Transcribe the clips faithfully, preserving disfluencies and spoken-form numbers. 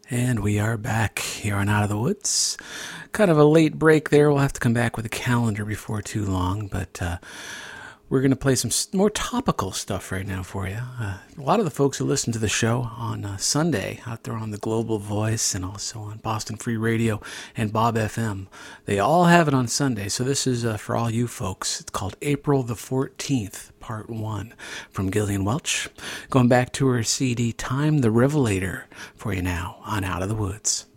And we are back here on Out of the Woods. Kind of a late break there. We'll have to come back with a calendar before too long, but uh, we're going to play some more topical stuff right now for you. Uh, a lot of the folks who listen to the show on uh, Sunday out there on the Global Voice and also on Boston Free Radio and Bob F M, they all have it on Sunday. So this is uh, for all you folks. It's called April the fourteenth, Part one from Gillian Welch. Going back to her C D Time the Revelator for you now on Out of the Woods.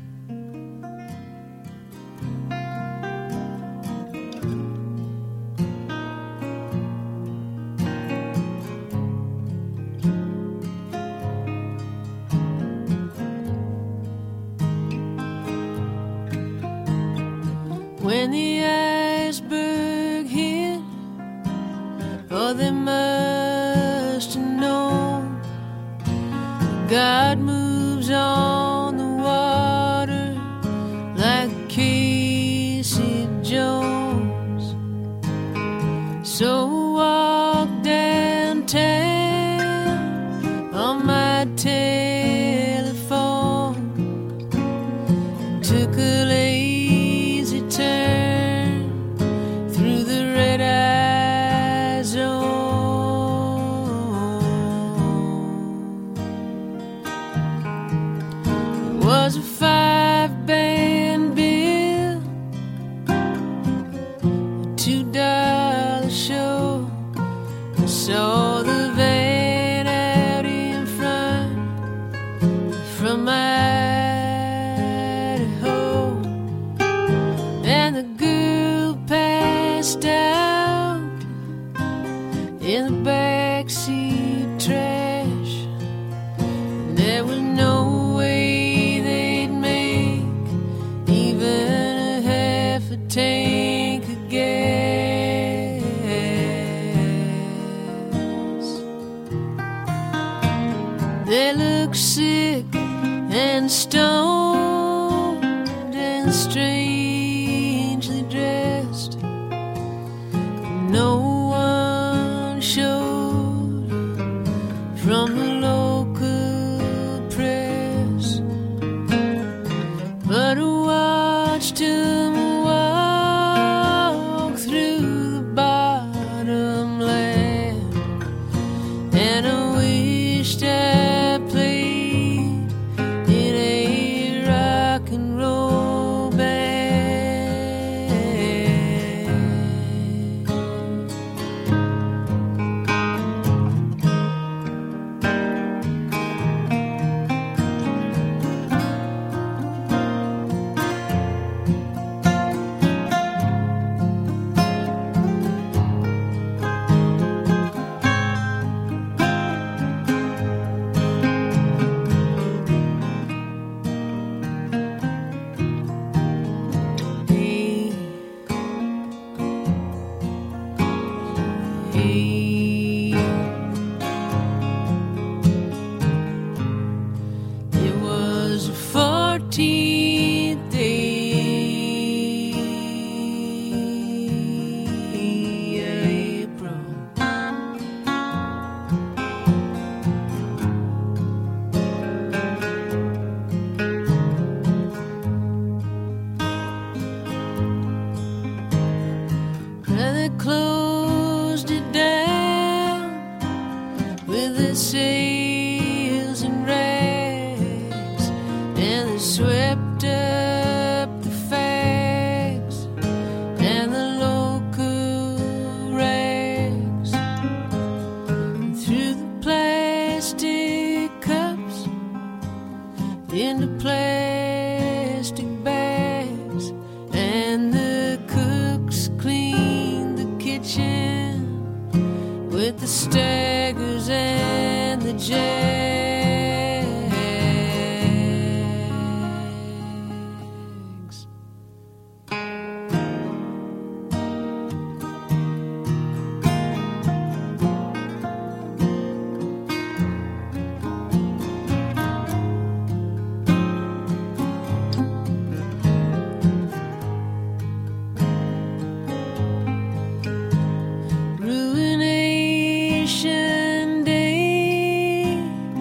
When the iceberg hit, oh, they must have known God moves on the water like Casey Jones. So walk downtown on my telephone, took a lazy turn through the red eye zone. It was a five band bill, a two dollar show. I saw the van out in front from my out in the backseat trash. There was no way they'd make even a half a tank of gas. They looked sick and stoned and strangely dressed. No one showed from the local press, but I watched him walk through the bottomland, and I wished I played in a rock and roll band. It was the fourteenth day of April. Well, they closed it down with the sails and rags, and they swept up the fags and the local rags, and threw the plastic cups into plastic bags, and the cooks cleaned the kitchen with the staggers and the jags. Ruination Day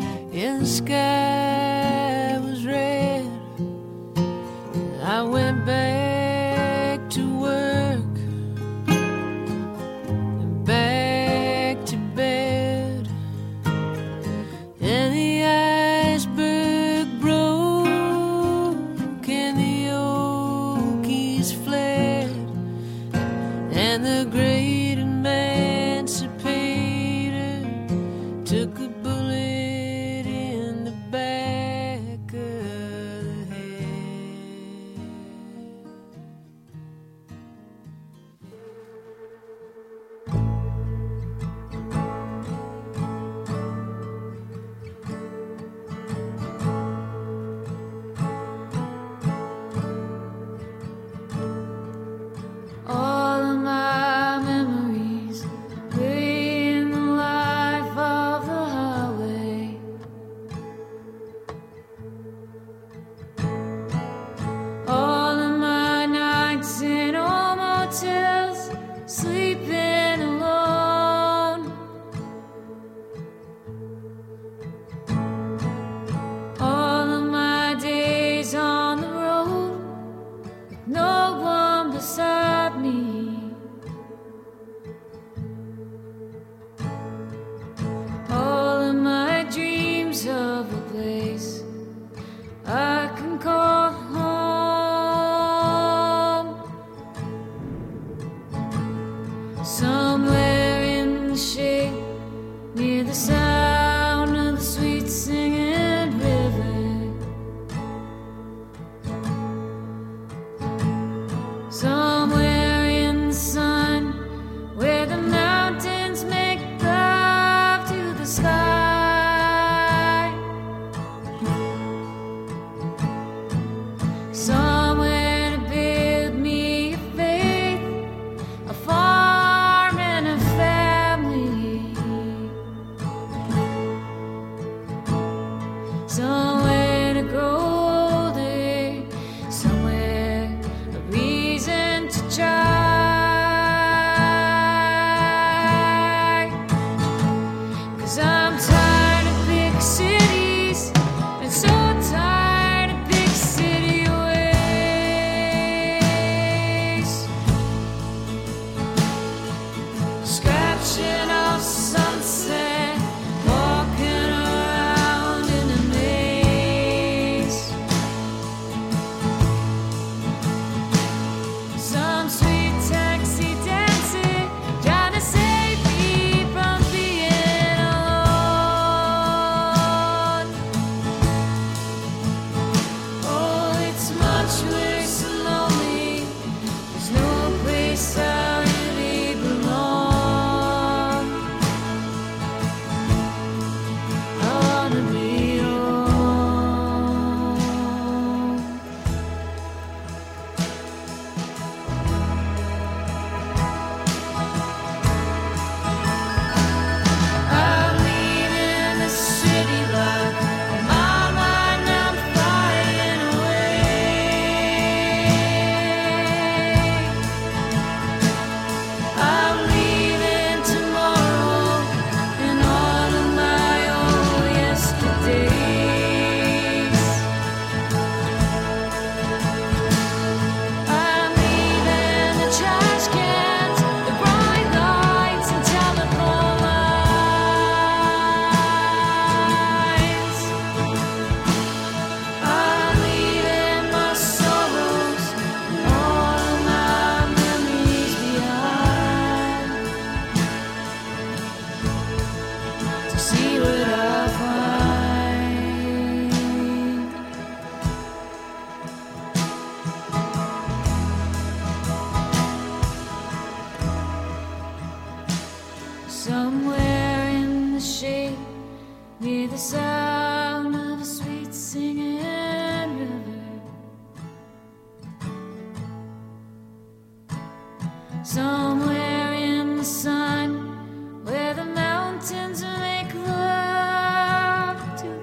somewhere in the sun, where the mountains make love to the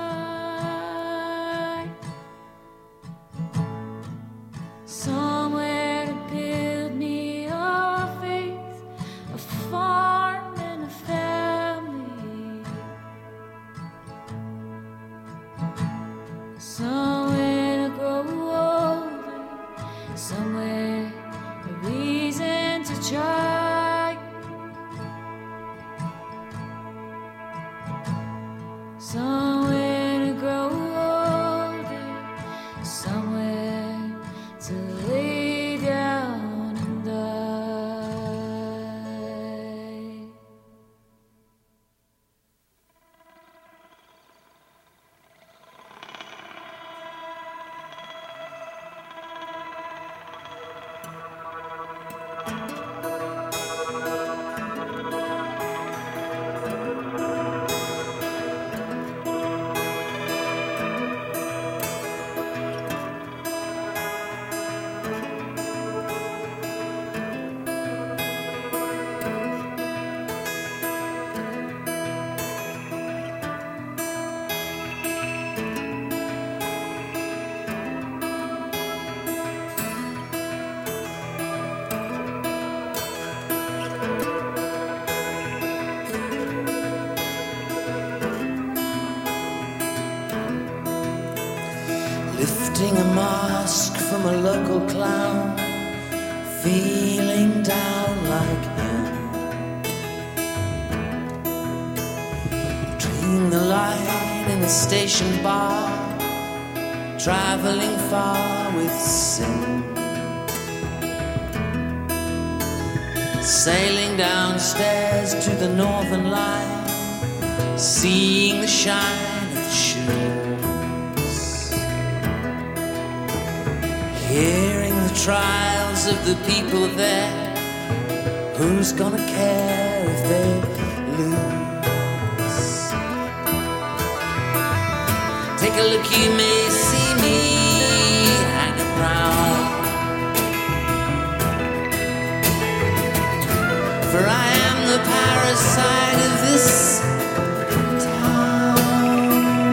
sky. Somewhere to build me a faith, a farm and a family. Somewhere to grow older, somewhere a reason to try. Somewhere to grow older, somewhere to lay down and die. Lifting a mask from a local clown, feeling down like him. Between the light and the station bar, traveling far with sin. Sailing downstairs to the northern line, seeing the shine of the shoes. Hearing the trials of the people there, who's gonna care if they lose? Take a look, you may see me hanging round, for I am the parasite of this town.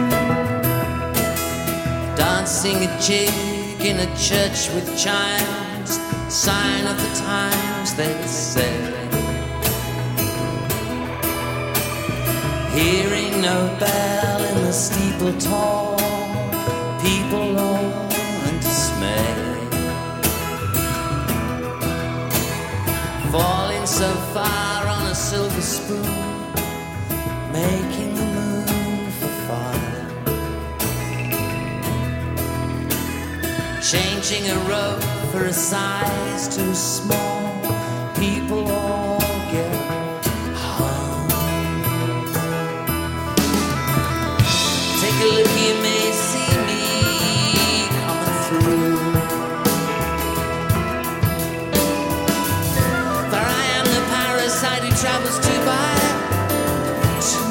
Dancing a jig in a church with chimes, sign of the times, they say. Hearing no bell in the steeple tall, people all in dismay. Falling so far on a silver spoon, making the moon for fire. Changing a rope for a size too small, people all get hung. Take a look, you may see me coming through, for I am the parasite who travels two by two.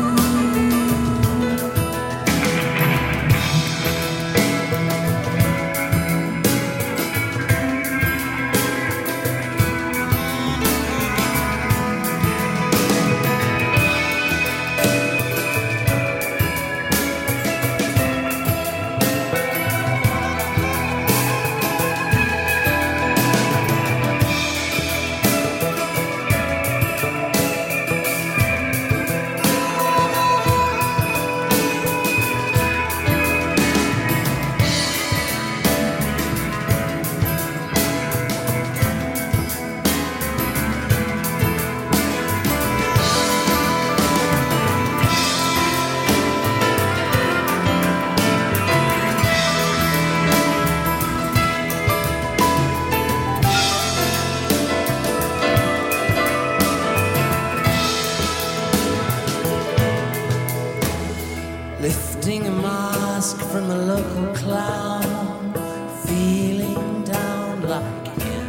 Lifting a mask from a local clown, feeling down like him.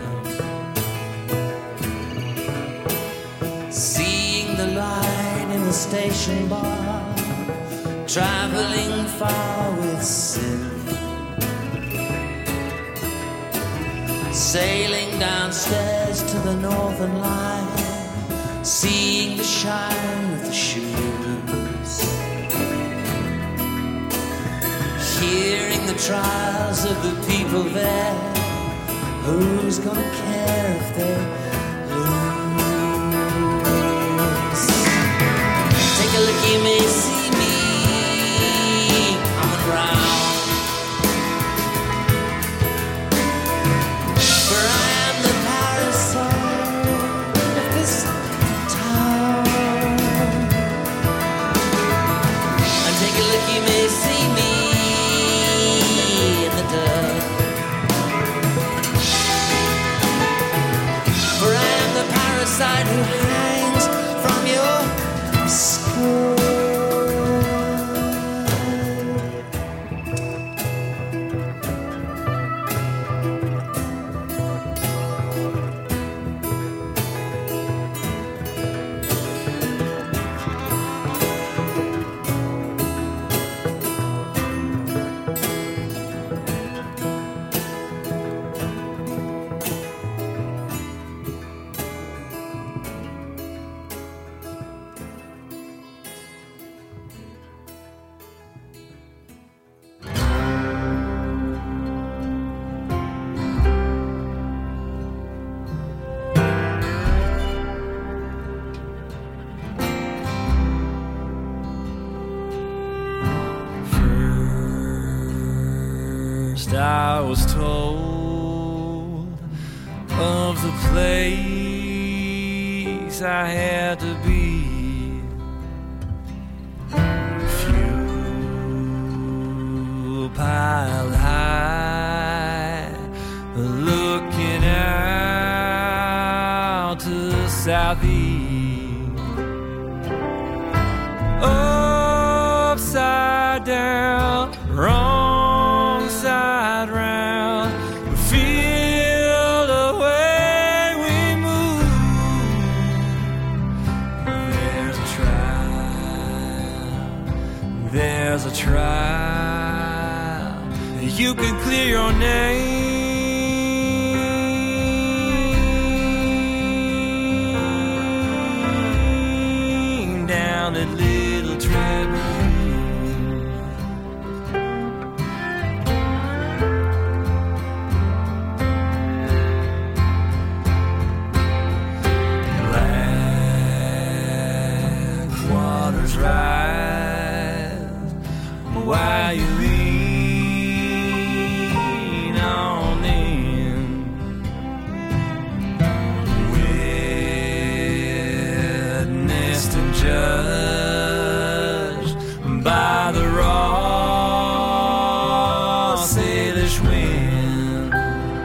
Seeing the light in the station bar, traveling far with sin. sailing downstairs to the northern line, seeing the shine of the shoes, hearing the trials of the people there. Who's gonna care if they lose? Take a look, you may see me coming round, for I am the parasite of this town. And take a look, you may see me in the dirt, for I am the parasite who hangs from your skirt. I was told of the place I had to be. Fuel piled high, looking out to the southeast, upside down, wrong side round, feel the way we move. There's a trial, there's a trial. You can clear your name down that little tribune. Rise while you lean on in, witnessed and judged by the raw sailor's wind,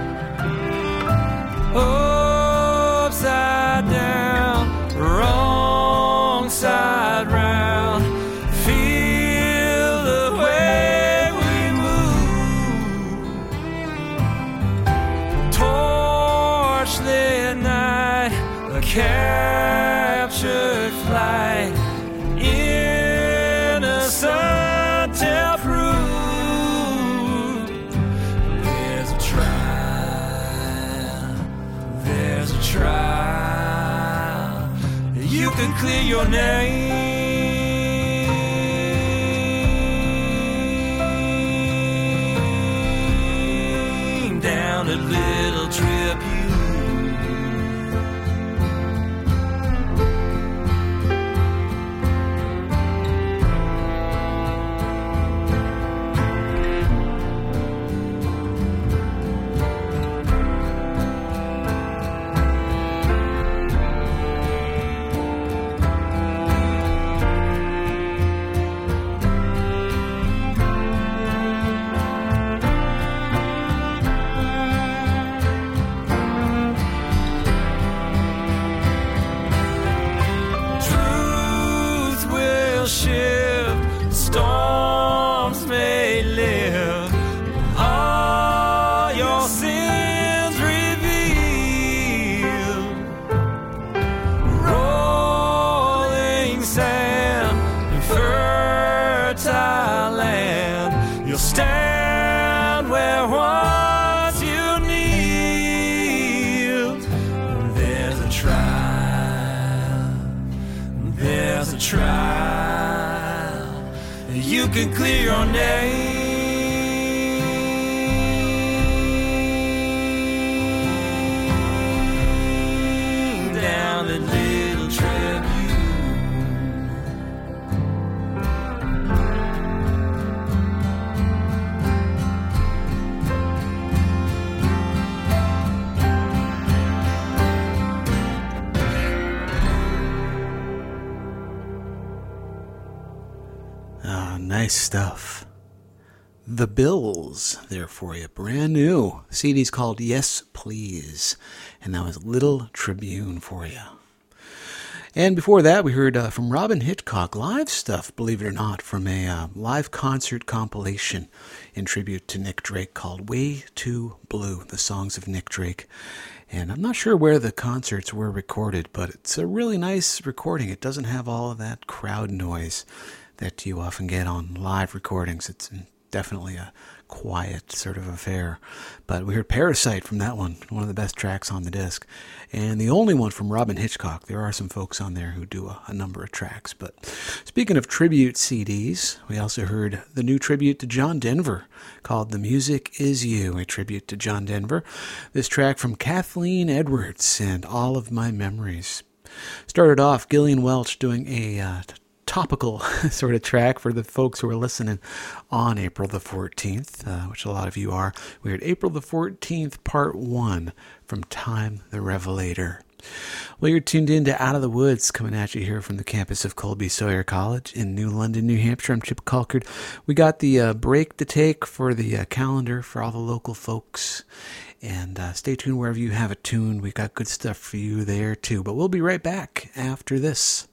upside down, wrong side round, feel the way we move. Torchlit night, a captured flight, innocent till proved. There's a trial, there's a trial. You can clear your name down a little tribute. Shift, storms may lift, all your sins revealed. Rolling sand and fertile land, you'll stand where once you kneeled. trial, you can clear your name down that little tribune. Nice stuff. The Bills, there for you. Brand new. C D's called Yes Please. And that was Little Tribune for you. And before that, we heard uh, from Robyn Hitchcock, live stuff, believe it or not, from a uh, live concert compilation in tribute to Nick Drake called Way Too Blue, the songs of Nick Drake. And I'm not sure where the concerts were recorded, but it's a really nice recording. It doesn't have all of that crowd noise that you often get on live recordings. It's definitely a quiet sort of affair. But we heard Parasite from that one, one of the best tracks on the disc. And the only one from Robyn Hitchcock. There are some folks on there who do a, a number of tracks. But speaking of tribute C Ds, we also heard the new tribute to John Denver called The Music Is You, a tribute to John Denver. This track from Kathleen Edwards and All of My Memories. Started off Gillian Welch doing a uh, topical sort of track for the folks who are listening on April the fourteenth, uh, which a lot of you are. We heard April the fourteenth, part one from Time the Revelator. Well, you're tuned in to Out of the Woods, coming at you here from the campus of Colby Sawyer College in New London, New Hampshire. I'm Chip Colcord. We got the uh, break to take for the uh, calendar for all the local folks. And uh, stay tuned wherever you have it tuned. We've got good stuff for you there, too. But we'll be right back after this.